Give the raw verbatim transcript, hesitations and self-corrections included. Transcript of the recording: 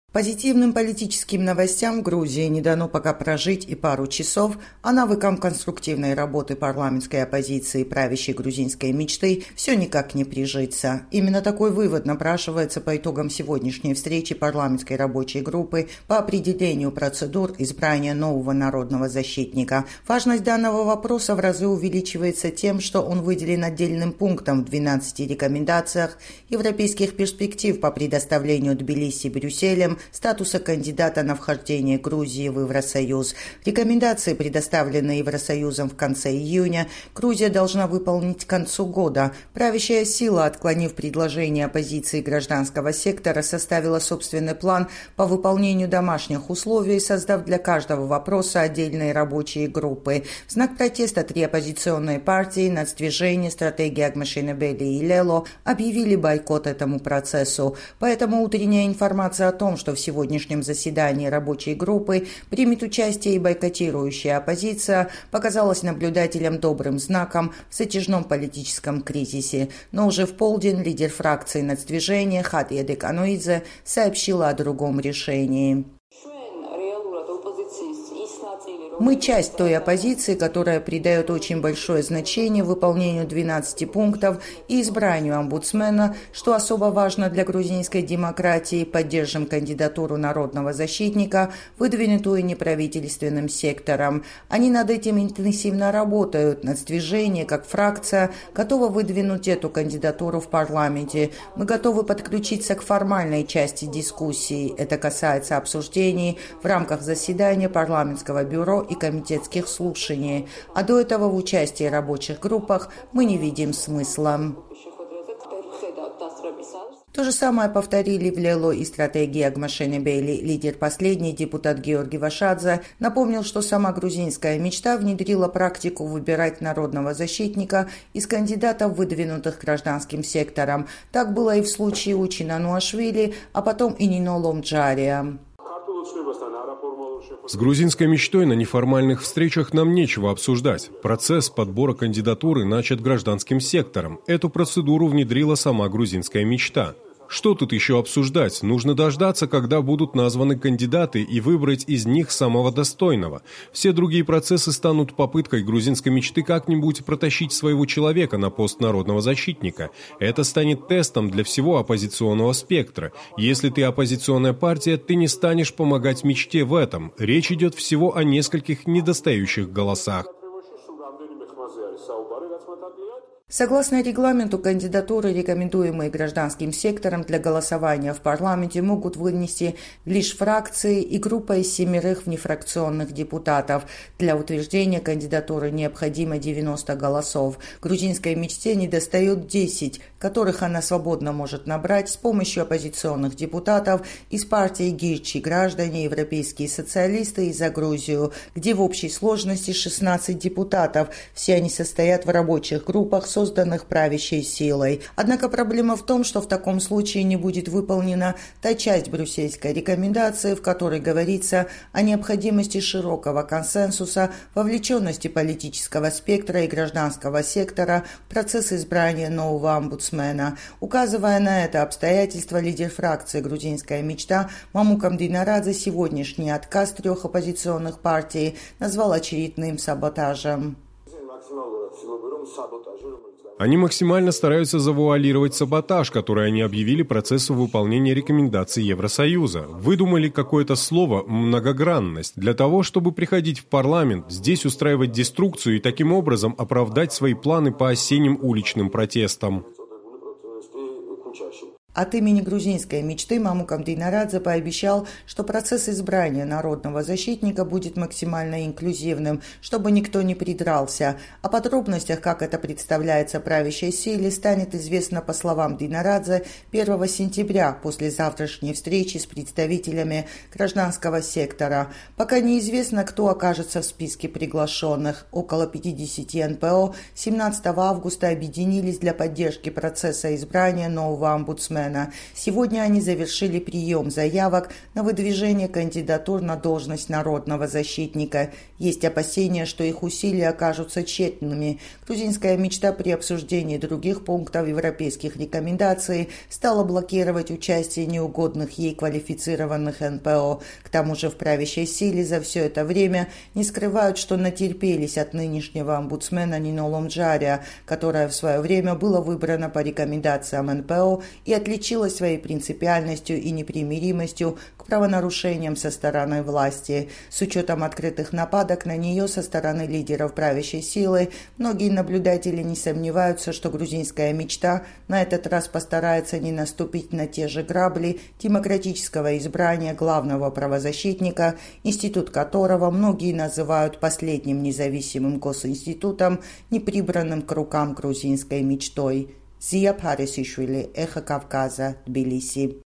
Позитивным политическим новостям в Грузии не дано пока прожить и пару часов, а навыкам конструктивной работы парламентской оппозиции правящей грузинской мечты все никак не прижиться. Именно такой вывод напрашивается по итогам сегодняшней встречи парламентской рабочей группы по определению процедур избрания нового народного защитника. Важность данного вопроса в разы увеличивается тем, что он выделен отдельным пунктом в двенадцати рекомендациях европейских перспектив по предоставлению Тбилиси Брюсселем статуса кандидата на вхождение Грузии в Евросоюз. Рекомендации, предоставленные Евросоюзом в конце июня, Грузия должна выполнить к концу года. Правящая сила, отклонив предложение оппозиции гражданского сектора, составила собственный план по выполнению домашних условий, создав для каждого вопроса отдельные рабочие группы. В знак протеста три оппозиционные партии «Нацдвижение», «Стратегия Агмашинебели» и «Лело» объявили бойкот этому процессу. Поэтому утренняя информация о том, что в сегодняшнем заседании рабочей группы примет участие и бойкотирующая оппозиция, показалась наблюдателям добрым знаком в затяжном политическом кризисе. Но уже в полдень лидер фракции «Нацдвижения» Хатия Декануидзе сообщила о другом решении. Мы часть той оппозиции, которая придает очень большое значение выполнению двенадцати пунктов и избранию омбудсмена, что особо важно для грузинской демократии. Поддержим кандидатуру народного защитника, выдвинутую неправительственным сектором. Они над этим интенсивно работают. Нацдвижение, как фракция, готова выдвинуть эту кандидатуру в парламенте. Мы готовы подключиться к формальной части дискуссии. Это касается обсуждений в рамках заседания парламентского бюро и комитетских слушаний, а до этого в участии в рабочих группах мы не видим смысла. То же самое повторили в Лело и стратегии Агмашинебели. Лидер последний, депутат Георгий Вашадзе, напомнил, что сама грузинская мечта внедрила практику выбирать народного защитника из кандидатов, выдвинутых гражданским сектором. Так было и в случае Учина Нуашвили, а потом и Нино Ломджария. С грузинской мечтой на неформальных встречах нам нечего обсуждать. Процесс подбора кандидатуры начат гражданским сектором. Эту процедуру внедрила сама грузинская мечта. Что тут еще обсуждать? Нужно дождаться, когда будут названы кандидаты, и выбрать из них самого достойного. Все другие процессы станут попыткой грузинской мечты как-нибудь протащить своего человека на пост народного защитника. Это станет тестом для всего оппозиционного спектра. Если ты оппозиционная партия, ты не станешь помогать мечте в этом. Речь идет всего о нескольких недостающих голосах. Согласно регламенту, кандидатуры, рекомендуемые гражданским сектором для голосования в парламенте, могут вынести лишь фракции и группа из семерых внефракционных депутатов. Для утверждения кандидатуры необходимо девяносто голосов. Грузинской мечте недостает десять, которых она свободно может набрать с помощью оппозиционных депутатов из партии ГИРЧИ, граждане, европейские социалисты и «За Грузию», где в общей сложности шестнадцать депутатов. Все они состоят в рабочих группах, созданных правящей силой. Однако проблема в том, что в таком случае не будет выполнена та часть брюссельской рекомендации, в которой говорится о необходимости широкого консенсуса, вовлеченности политического спектра и гражданского сектора в процесс избрания нового омбудсмена. Указывая на это обстоятельство, лидер фракции «Грузинская мечта» Мамукам Динарадзе сегодняшний отказ трех оппозиционных партий назвал очередным саботажем. Они максимально стараются завуалировать саботаж, который они объявили процессу выполнения рекомендаций Евросоюза. Выдумали какое-то слово «многогранность» для того, чтобы приходить в парламент, здесь устраивать деструкцию и таким образом оправдать свои планы по осенним уличным протестам. От имени грузинской мечты Мамукам Динарадзе пообещал, что процесс избрания народного защитника будет максимально инклюзивным, чтобы никто не придрался. О подробностях, как это представляется правящей силе, станет известно, по словам Динарадзе, первого сентября, после завтрашней встречи с представителями гражданского сектора. Пока неизвестно, кто окажется в списке приглашенных. Около пятидесяти эн пэ о семнадцатого августа объединились для поддержки процесса избрания нового омбудсмена омбудсмена. Сегодня они завершили прием заявок на выдвижение кандидатур на должность народного защитника. Есть опасения, что их усилия окажутся тщетными. Грузинская мечта при обсуждении других пунктов европейских рекомендаций стала блокировать участие неугодных ей квалифицированных эн пэ о. К тому же в правящей силе за все это время не скрывают, что натерпелись от нынешнего омбудсмена Нино Ломджария, которая в свое время была выбрана по рекомендациям эн пэ о и отличилась своей принципиальностью и непримиримостью к правонарушениям со стороны власти. С учетом открытых нападок на нее со стороны лидеров правящей силы, многие наблюдатели не сомневаются, что грузинская мечта на этот раз постарается не наступить на те же грабли демократического избрания главного правозащитника, институт которого многие называют последним независимым госинститутом, не прибранным к рукам грузинской мечтой. Зия Парисишвили, Эхо Кавказа, Тбилиси.